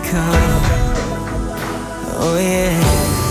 come. Oh yeah.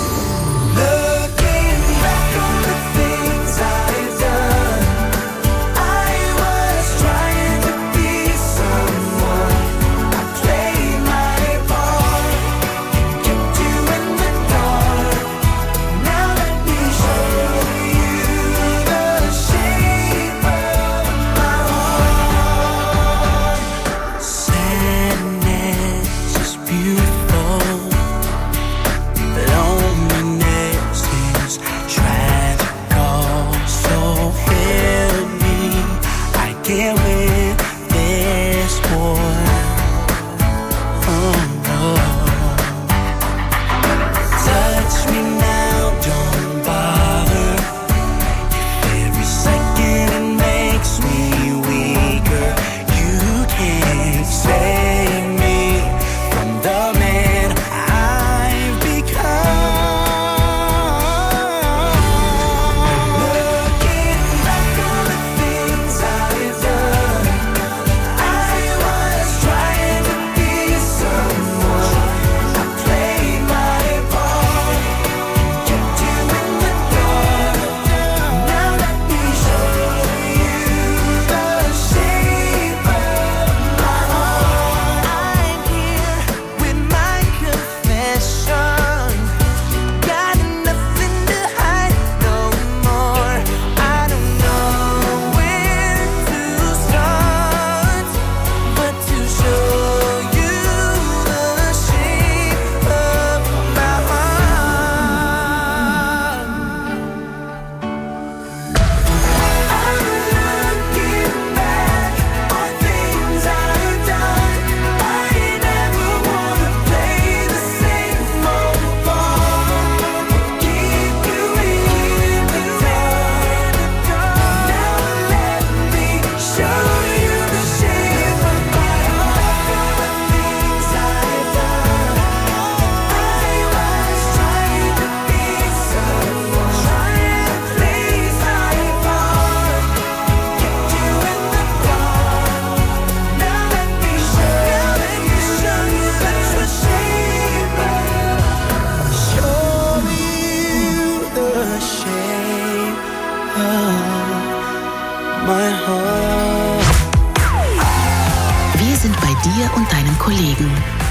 Wir sind bei dir und deinen Kollegen.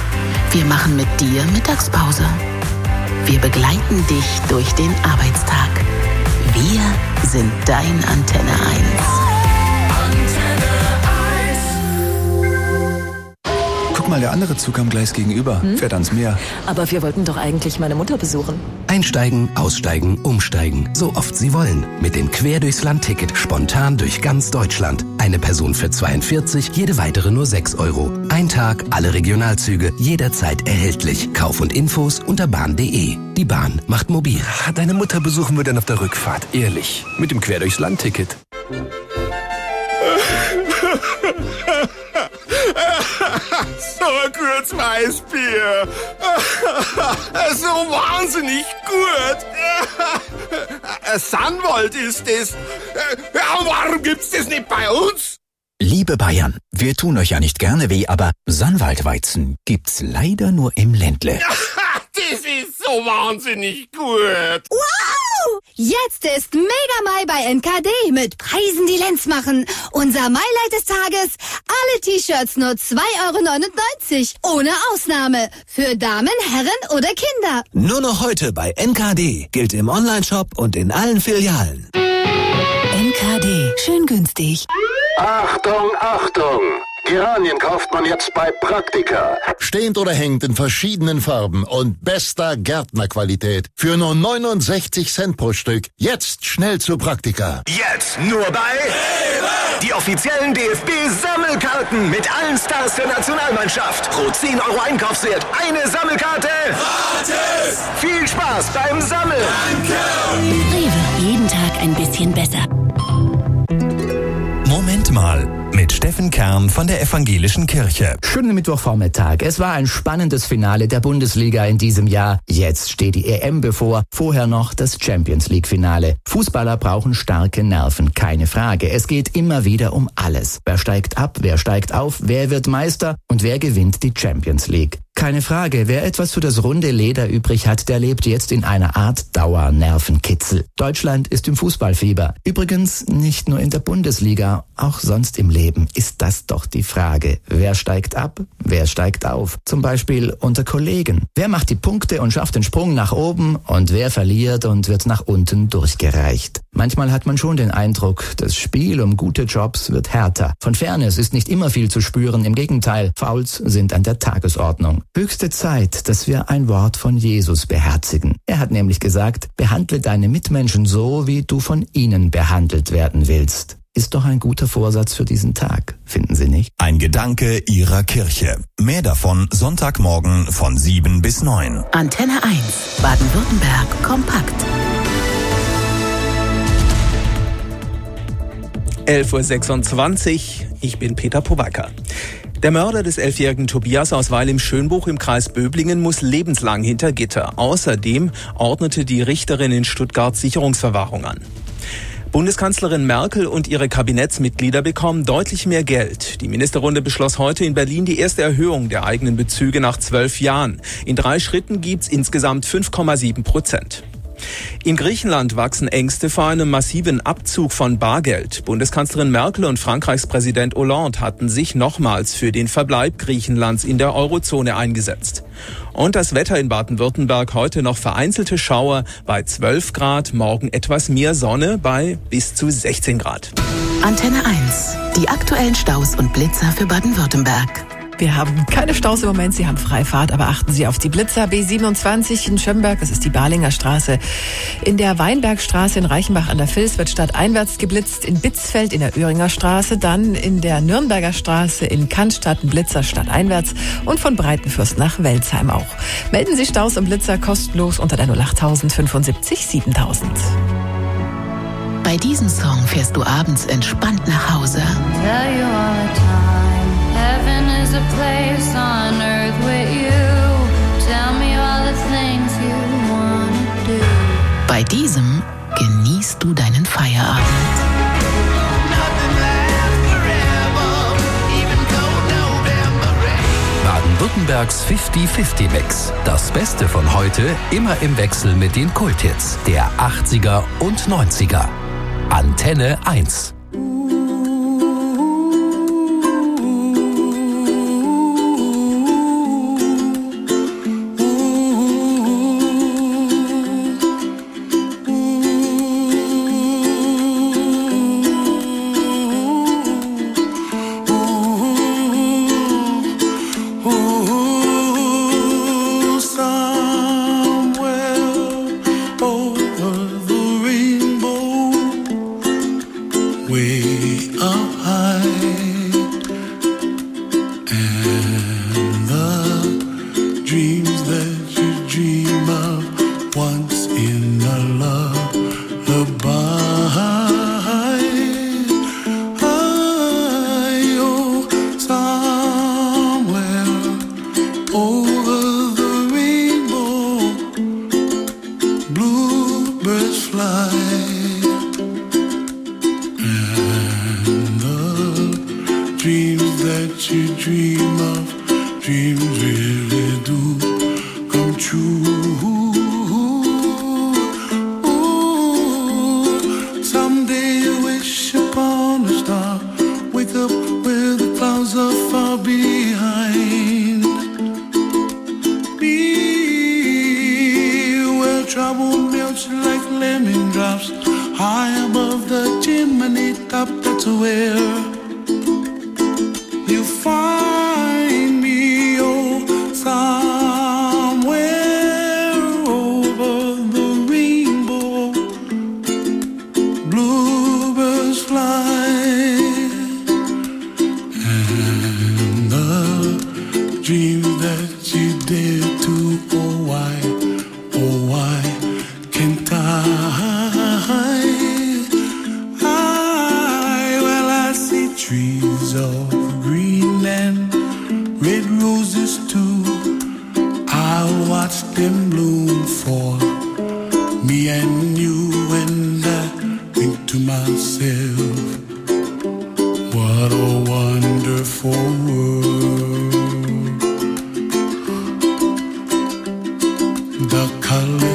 Wir machen mit dir Mittagspause. Wir begleiten dich durch den Arbeitstag. Wir sind dein Antenne 1. Guck mal, der andere Zug am Gleis gegenüber fährt ans Meer. Aber wir wollten doch eigentlich meine Mutter besuchen. Einsteigen, aussteigen, umsteigen, so oft Sie wollen. Mit dem Quer durchs Land-Ticket spontan durch ganz Deutschland. Eine Person für 42, jede weitere nur 6 Euro. Ein Tag, alle Regionalzüge, jederzeit erhältlich. Kauf und Infos unter bahn.de. Die Bahn macht mobil. Deine Mutter besuchen wir dann auf der Rückfahrt, ehrlich. Mit dem Quer durchs Land-Ticket. So ein gutes Weißbier. So wahnsinnig gut. Sanwald ist es. Warum gibt's das nicht bei uns? Liebe Bayern, wir tun euch ja nicht gerne weh, aber Sanwaldweizen gibt's leider nur im Ländle. Das ist so wahnsinnig gut. Wow! Jetzt ist Mega Mai bei NKD mit Preisen, die Lenz machen. Unser Maileid des Tages: alle T-Shirts nur 2,99 €. Ohne Ausnahme. Für Damen, Herren oder Kinder. Nur noch heute bei NKD. Gilt im Onlineshop und in allen Filialen. NKD. Schön günstig. Achtung, Achtung! Geranien kauft man jetzt bei Praktika. Stehend oder hängt in verschiedenen Farben und bester Gärtnerqualität. Für nur 69 Cent pro Stück. Jetzt schnell zu Praktika. Jetzt nur bei die offiziellen DFB-Sammelkarten mit allen Stars der Nationalmannschaft. Pro 10 € Einkaufswert eine Sammelkarte. Gratis! Viel Spaß beim Sammeln. Danke! Rewe. Jeden Tag ein bisschen besser. Moment mal, mit Steffen Kern von der Evangelischen Kirche. Schönen Mittwochvormittag. Es war ein spannendes Finale der Bundesliga in diesem Jahr. Jetzt steht die EM bevor, vorher noch das Champions-League-Finale. Fußballer brauchen starke Nerven, keine Frage. Es geht immer wieder um alles. Wer steigt ab, wer steigt auf, wer wird Meister und wer gewinnt die Champions League. Keine Frage, wer etwas für das runde Leder übrig hat, der lebt jetzt in einer Art Dauernervenkitzel. Deutschland ist im Fußballfieber. Übrigens nicht nur in der Bundesliga, auch sonst im Leben ist das doch die Frage. Wer steigt ab, wer steigt auf? Zum Beispiel unter Kollegen. Wer macht die Punkte und schafft den Sprung nach oben und wer verliert und wird nach unten durchgereicht? Manchmal hat man schon den Eindruck, das Spiel um gute Jobs wird härter. Von Fairness ist nicht immer viel zu spüren, im Gegenteil, Fouls sind an der Tagesordnung. Höchste Zeit, dass wir ein Wort von Jesus beherzigen. Er hat nämlich gesagt, behandle deine Mitmenschen so, wie du von ihnen behandelt werden willst. Ist doch ein guter Vorsatz für diesen Tag, finden Sie nicht? Ein Gedanke Ihrer Kirche. Mehr davon Sonntagmorgen von 7 bis 9. Antenne 1, Baden-Württemberg, kompakt. 11.26 Uhr, ich bin Peter Powalka. Der Mörder des 11-jährigen Tobias aus Weil im Schönbuch im Kreis Böblingen muss lebenslang hinter Gitter. Außerdem ordnete die Richterin in Stuttgart Sicherungsverwahrung an. Bundeskanzlerin Merkel und ihre Kabinettsmitglieder bekommen deutlich mehr Geld. Die Ministerrunde beschloss heute in Berlin die erste Erhöhung der eigenen Bezüge nach 12 Jahren. In 3 Schritten gibt's insgesamt 5,7%. In Griechenland wachsen Ängste vor einem massiven Abzug von Bargeld. Bundeskanzlerin Merkel und Frankreichs Präsident Hollande hatten sich nochmals für den Verbleib Griechenlands in der Eurozone eingesetzt. Und das Wetter in Baden-Württemberg heute noch vereinzelte Schauer bei 12 Grad, morgen etwas mehr Sonne bei bis zu 16 Grad. Antenne 1, die aktuellen Staus und Blitzer für Baden-Württemberg. Wir haben keine Staus im Moment, Sie haben Freifahrt, aber achten Sie auf die Blitzer. B27 in Schönberg, das ist die Balinger Straße. In der Weinbergstraße in Reichenbach an der Vils wird stadteinwärts geblitzt, in Bitzfeld in der Öhringer Straße, dann in der Nürnberger Straße in Cannstatt ein Blitzer stadteinwärts und von Breitenfürst nach Welzheim auch. Melden Sie Staus und Blitzer kostenlos unter der 08000 75 7000. Bei diesem Song fährst du abends entspannt nach Hause. Heaven is a place on earth with you. Tell me all the things you wanna do. Bei diesem genießt du deinen Feierabend. Baden-Württembergs 50-50-Mix. Das Beste von heute immer im Wechsel mit den Kulthits der 80er und 90er. Antenne 1.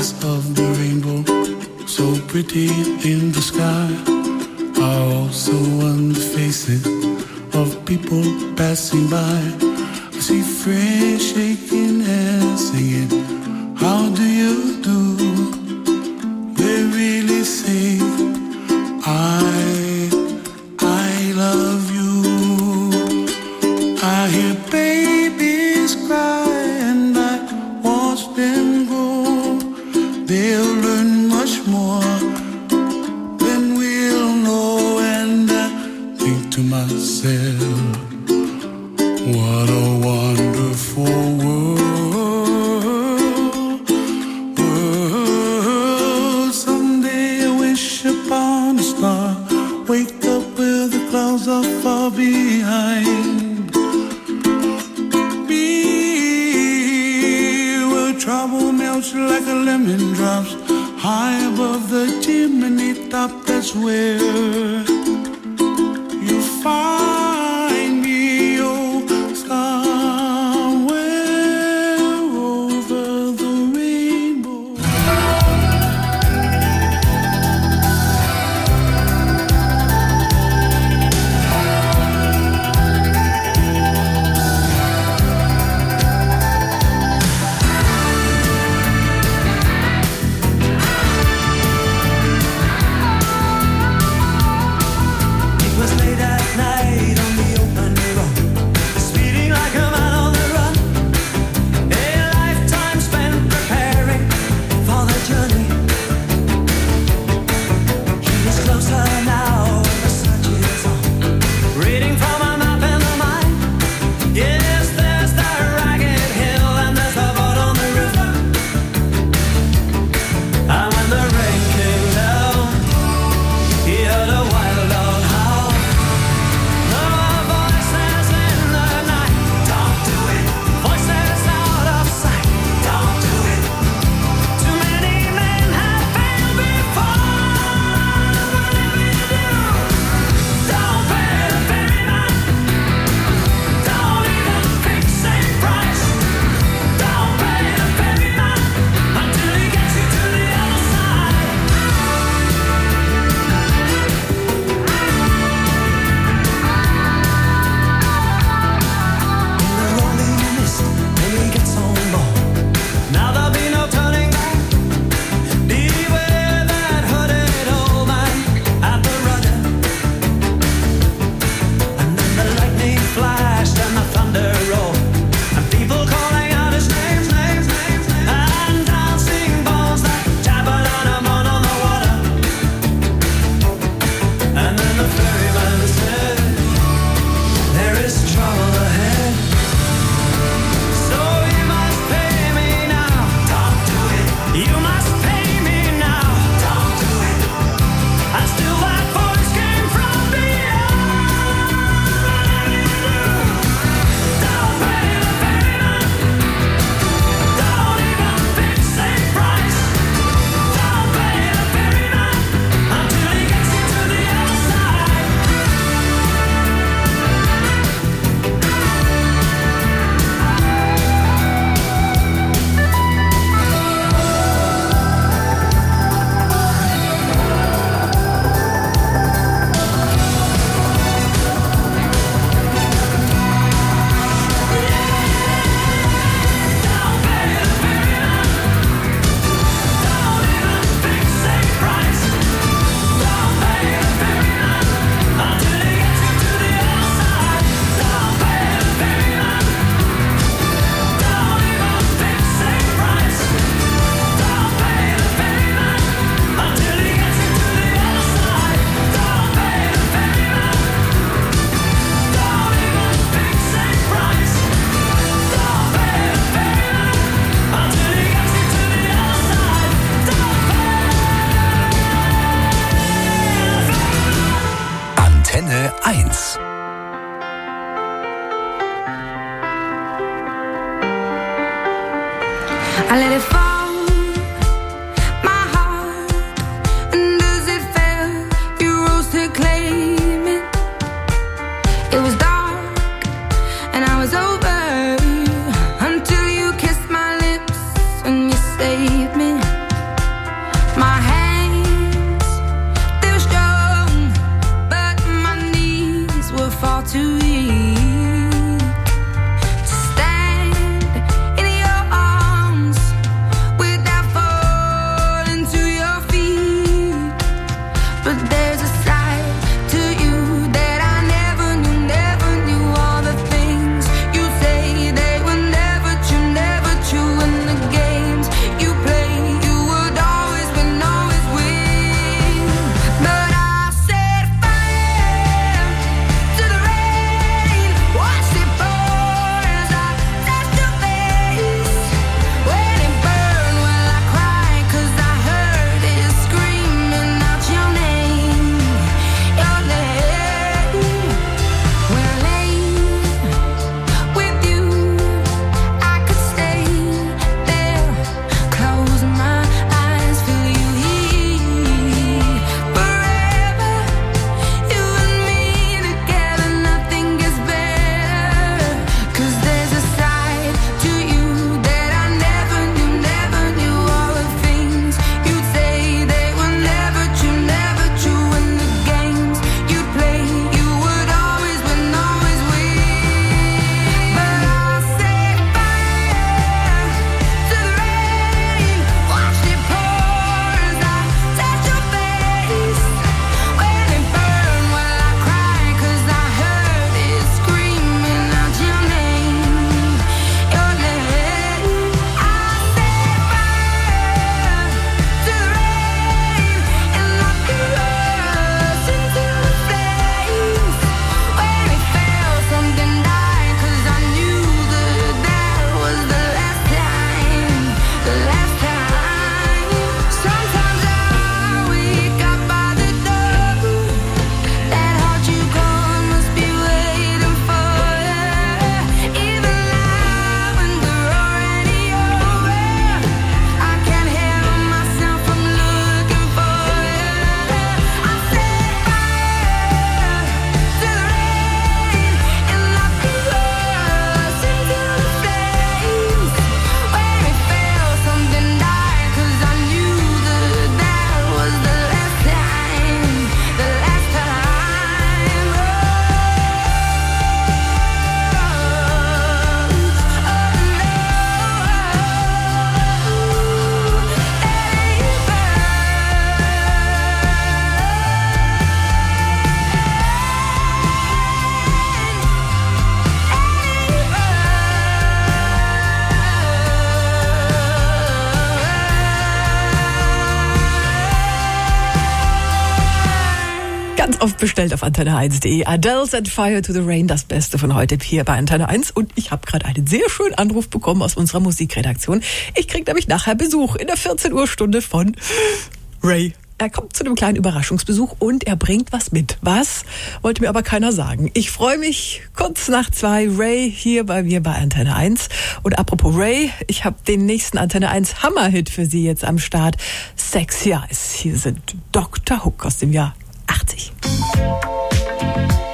colors of the rainbow, so pretty in the sky, are also on the faces of people passing by. I see friends shaking hands, singing, how do you do? They really say, I love you. I hear babies cry and I watch them grow. They'll learn much more than we'll know. And I think to myself, what a wonderful world. Someday I wish upon a star, wake up where the clouds are far behind me, where trouble melts like a lemon drops high above the chimney top. That's where you find me, oh, somewhere over the rainbow. It was late at night on the open road, speeding like a man on the run. A lifetime spent preparing for the journey. He is closer now, the search is on, reading from a map in the mind. Yes, there's the ragged hill and there's the boat on the river. And when the rain came down, he heard a wild dog howl. The voices in the night, don't do it. Voices out of sight, don't do it. Too many men have failed before. Whatever you do, don't pay the ferryman. Don't even fix a price. Don't pay the ferryman until he gets you to the other side. In the rolling mist, when he gets on board, now there'll be no turning back. Beware that hooded old man at the rudder. And then the lightning flashed and the thunder rolled, and people calling out his name, and dancing bones that jabbered on him on the water. And then the ferryman said, there is trouble ahead. So you must pay me now. Don't do it. You must pay me now. Don't do it. And still that voice came from beyond. Don't pay the ferryman. Don't even fix a price. Don't pay the ferryman until he gets you to the other side. Antenne 1. I let it fall, my heart, and as it fell, you rose to claim it. It was dark, and I was over until you kissed my lips and you saved me. Bestellt auf antenne1.de. Adele Set Fire to the Rain, das Beste von heute hier bei Antenne 1. Und ich habe gerade einen sehr schönen Anruf bekommen aus unserer Musikredaktion. Ich kriege nämlich nachher Besuch in der 14 Uhr Stunde von Ray. Er kommt zu einem kleinen Überraschungsbesuch und er bringt was mit. Was? Wollte mir aber keiner sagen. Ich freue mich kurz nach 2. Ray hier bei mir bei Antenne 1. Und apropos Ray, ich habe den nächsten Antenne 1 Hammer-Hit für Sie jetzt am Start. Sexy Eyes. Hier sind Dr. Hook aus dem Jahr 80.